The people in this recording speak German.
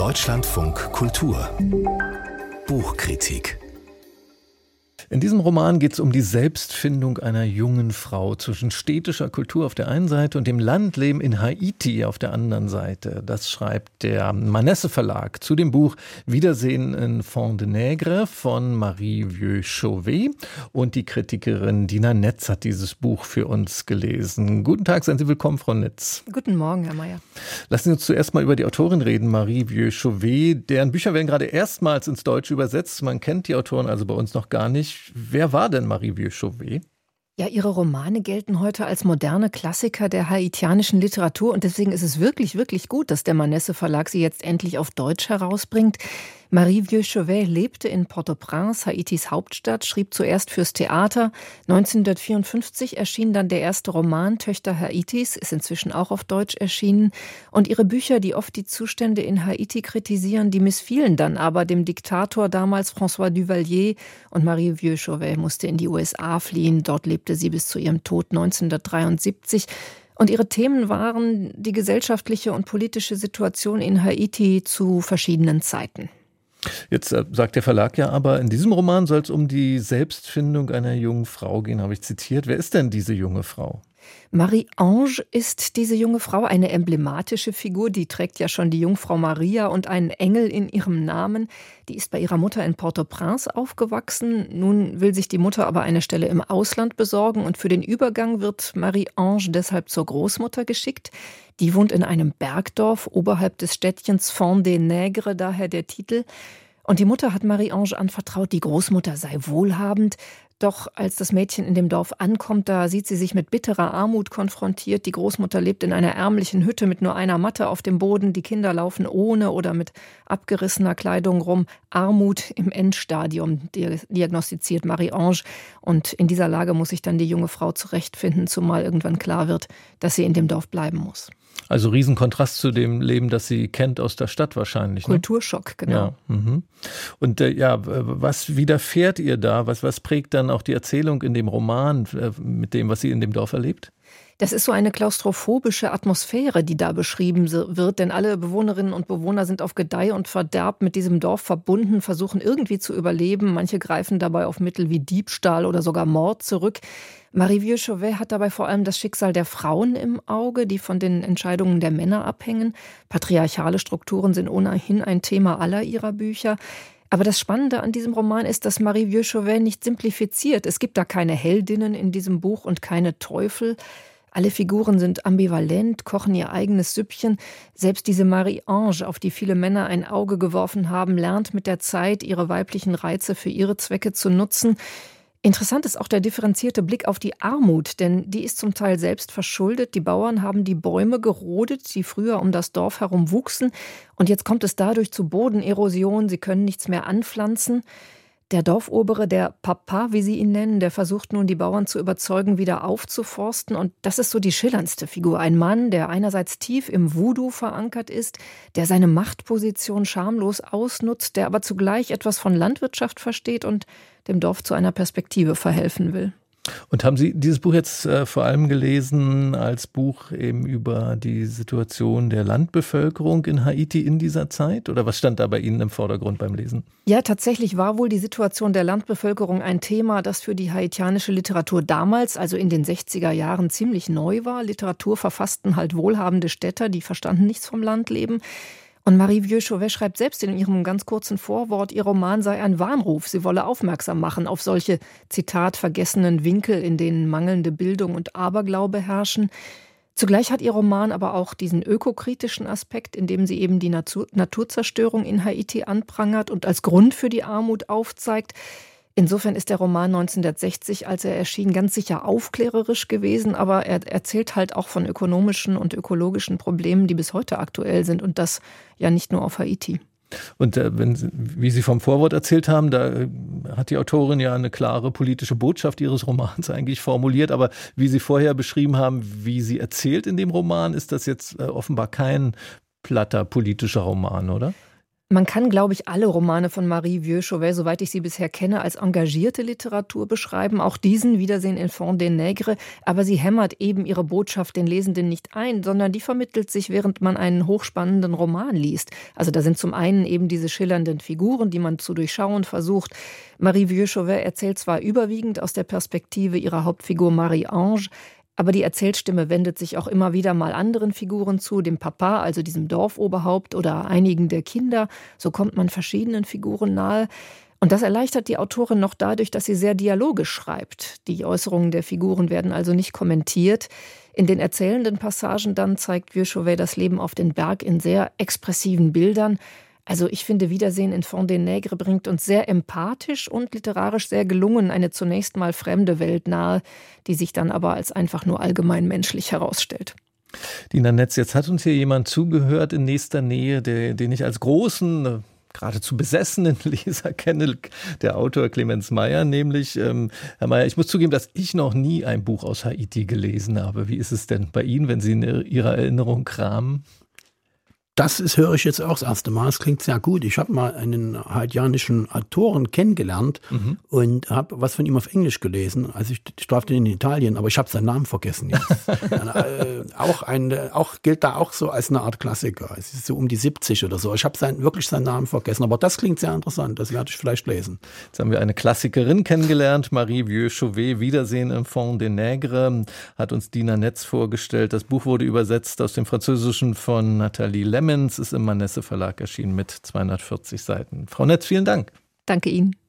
Deutschlandfunk Kultur Buchkritik. In diesem Roman geht es um die Selbstfindung einer jungen Frau zwischen städtischer Kultur auf der einen Seite und dem Landleben in Haiti auf der anderen Seite. Das schreibt der Manesse Verlag zu dem Buch Wiedersehen in Fond de Nègre von Marie Vieux-Chauvet. Und die Kritikerin Dina Netz hat dieses Buch für uns gelesen. Guten Tag, seien Sie willkommen, Frau Netz. Guten Morgen, Herr Mayer. Lassen Sie uns zuerst mal über die Autorin reden, Marie Vieux-Chauvet. Deren Bücher werden gerade erstmals ins Deutsche übersetzt. Man kennt die Autorin also bei uns noch gar nicht. Wer war denn Marie Vieux-Chauvet? Ja, ihre Romane gelten heute als moderne Klassiker der haitianischen Literatur und deswegen ist es wirklich, wirklich gut, dass der Manesse Verlag sie jetzt endlich auf Deutsch herausbringt. Marie Vieux-Chauvet lebte in Port-au-Prince, Haitis Hauptstadt, schrieb zuerst fürs Theater. 1954 erschien dann der erste Roman Töchter Haitis, ist inzwischen auch auf Deutsch erschienen. Und ihre Bücher, die oft die Zustände in Haiti kritisieren, die missfielen dann aber dem Diktator damals François Duvalier. Und Marie Vieux-Chauvet musste in die USA fliehen. Dort lebte sie bis zu ihrem Tod 1973. Und ihre Themen waren die gesellschaftliche und politische Situation in Haiti zu verschiedenen Zeiten. Jetzt sagt der Verlag ja aber, in diesem Roman soll es um die Selbstfindung einer jungen Frau gehen, habe ich zitiert. Wer ist denn diese junge Frau? Marie-Ange ist diese junge Frau, eine emblematische Figur. Die trägt ja schon die Jungfrau Maria und einen Engel in ihrem Namen. Die ist bei ihrer Mutter in Port-au-Prince aufgewachsen. Nun will sich die Mutter aber eine Stelle im Ausland besorgen und für den Übergang wird Marie-Ange deshalb zur Großmutter geschickt. Die wohnt in einem Bergdorf oberhalb des Städtchens Fond de Nègre, daher der Titel. Und die Mutter hat Marie-Ange anvertraut, die Großmutter sei wohlhabend. Doch als das Mädchen in dem Dorf ankommt, da sieht sie sich mit bitterer Armut konfrontiert. Die Großmutter lebt in einer ärmlichen Hütte mit nur einer Matte auf dem Boden. Die Kinder laufen ohne oder mit abgerissener Kleidung rum. Armut im Endstadium, diagnostiziert Marie-Ange. Und in dieser Lage muss sich dann die junge Frau zurechtfinden, zumal irgendwann klar wird, dass sie in dem Dorf bleiben muss. Also Riesenkontrast zu dem Leben, das sie kennt aus der Stadt wahrscheinlich. Ne? Kulturschock, genau. Ja, und was widerfährt ihr da? Was prägt dann auch die Erzählung in dem Roman mit dem, was sie in dem Dorf erlebt? Das ist so eine klaustrophobische Atmosphäre, die da beschrieben wird, denn alle Bewohnerinnen und Bewohner sind auf Gedeih und Verderb mit diesem Dorf verbunden, versuchen irgendwie zu überleben. Manche greifen dabei auf Mittel wie Diebstahl oder sogar Mord zurück. Marie Vieux-Chauvet hat dabei vor allem das Schicksal der Frauen im Auge, die von den Entscheidungen der Männer abhängen. Patriarchale Strukturen sind ohnehin ein Thema aller ihrer Bücher. Aber das Spannende an diesem Roman ist, dass Marie Vieux-Chauvet nicht simplifiziert. Es gibt da keine Heldinnen in diesem Buch und keine Teufel. Alle Figuren sind ambivalent, kochen ihr eigenes Süppchen. Selbst diese Marie-Ange, auf die viele Männer ein Auge geworfen haben, lernt mit der Zeit, ihre weiblichen Reize für ihre Zwecke zu nutzen. Interessant ist auch der differenzierte Blick auf die Armut, denn die ist zum Teil selbst verschuldet. Die Bauern haben die Bäume gerodet, die früher um das Dorf herum wuchsen. Und jetzt kommt es dadurch zu Bodenerosion, sie können nichts mehr anpflanzen. Der Dorfobere, der Papa, wie sie ihn nennen, der versucht nun, die Bauern zu überzeugen, wieder aufzuforsten. Und das ist so die schillerndste Figur. Ein Mann, der einerseits tief im Voodoo verankert ist, der seine Machtposition schamlos ausnutzt, der aber zugleich etwas von Landwirtschaft versteht und dem Dorf zu einer Perspektive verhelfen will. Und haben Sie dieses Buch jetzt vor allem gelesen als Buch eben über die Situation der Landbevölkerung in Haiti in dieser Zeit? Oder was stand da bei Ihnen im Vordergrund beim Lesen? Ja, tatsächlich war wohl die Situation der Landbevölkerung ein Thema, das für die haitianische Literatur damals, also in den 60er Jahren, ziemlich neu war. Literatur verfassten halt wohlhabende Städter, die verstanden nichts vom Landleben. Und Marie Vieux-Chauvet schreibt selbst in ihrem ganz kurzen Vorwort, ihr Roman sei ein Warnruf. Sie wolle aufmerksam machen auf solche, Zitat, vergessenen Winkel, in denen mangelnde Bildung und Aberglaube herrschen. Zugleich hat ihr Roman aber auch diesen ökokritischen Aspekt, in dem sie eben die Naturzerstörung in Haiti anprangert und als Grund für die Armut aufzeigt. Insofern ist der Roman 1960, als er erschien, ganz sicher aufklärerisch gewesen, aber er erzählt halt auch von ökonomischen und ökologischen Problemen, die bis heute aktuell sind und das ja nicht nur auf Haiti. Und wie Sie vom Vorwort erzählt haben, da hat die Autorin ja eine klare politische Botschaft ihres Romans eigentlich formuliert, aber wie Sie vorher beschrieben haben, wie sie erzählt in dem Roman, ist das jetzt offenbar kein platter politischer Roman, oder? Man kann, glaube ich, alle Romane von Marie Vieux-Chauvet, soweit ich sie bisher kenne, als engagierte Literatur beschreiben. Auch diesen Wiedersehen Enfant des Nègres. Aber sie hämmert eben ihre Botschaft den Lesenden nicht ein, sondern die vermittelt sich, während man einen hochspannenden Roman liest. Also da sind zum einen eben diese schillernden Figuren, die man zu durchschauen versucht. Marie Vieux-Chauvet erzählt zwar überwiegend aus der Perspektive ihrer Hauptfigur Marie-Ange, aber die Erzählstimme wendet sich auch immer wieder mal anderen Figuren zu, dem Papa, also diesem Dorfoberhaupt oder einigen der Kinder. So kommt man verschiedenen Figuren nahe. Und das erleichtert die Autorin noch dadurch, dass sie sehr dialogisch schreibt. Die Äußerungen der Figuren werden also nicht kommentiert. In den erzählenden Passagen dann zeigt Vieux-Chauvet das Leben auf den Berg in sehr expressiven Bildern. Also ich finde, Wiedersehen Enfant des Nègres bringt uns sehr empathisch und literarisch sehr gelungen eine zunächst mal fremde Welt nahe, die sich dann aber als einfach nur allgemein menschlich herausstellt. Dina Netz, jetzt hat uns hier jemand zugehört in nächster Nähe, den ich als großen, geradezu besessenen Leser kenne, der Autor Clemens Meyer, nämlich. Herr Meyer, ich muss zugeben, dass ich noch nie ein Buch aus Haiti gelesen habe. Wie ist es denn bei Ihnen, wenn Sie in Ihrer Erinnerung kramen? Höre ich jetzt auch das erste Mal. Es klingt sehr gut. Ich habe mal einen haitianischen Autoren kennengelernt und habe was von ihm auf Englisch gelesen. Also ich traf ihn in Italien, aber ich habe seinen Namen vergessen jetzt. Gilt da auch so als eine Art Klassiker. Es ist so um die 70 oder so. Ich habe wirklich seinen Namen vergessen. Aber das klingt sehr interessant. Das werde ich vielleicht lesen. Jetzt haben wir eine Klassikerin kennengelernt, Marie Vieux-Chauvet. Wiedersehen Enfant des Nègres, hat uns Dina Netz vorgestellt. Das Buch wurde übersetzt aus dem Französischen von Nathalie Lemmens, ist im Manesse Verlag erschienen mit 240 Seiten. Frau Netz, vielen Dank. Danke Ihnen.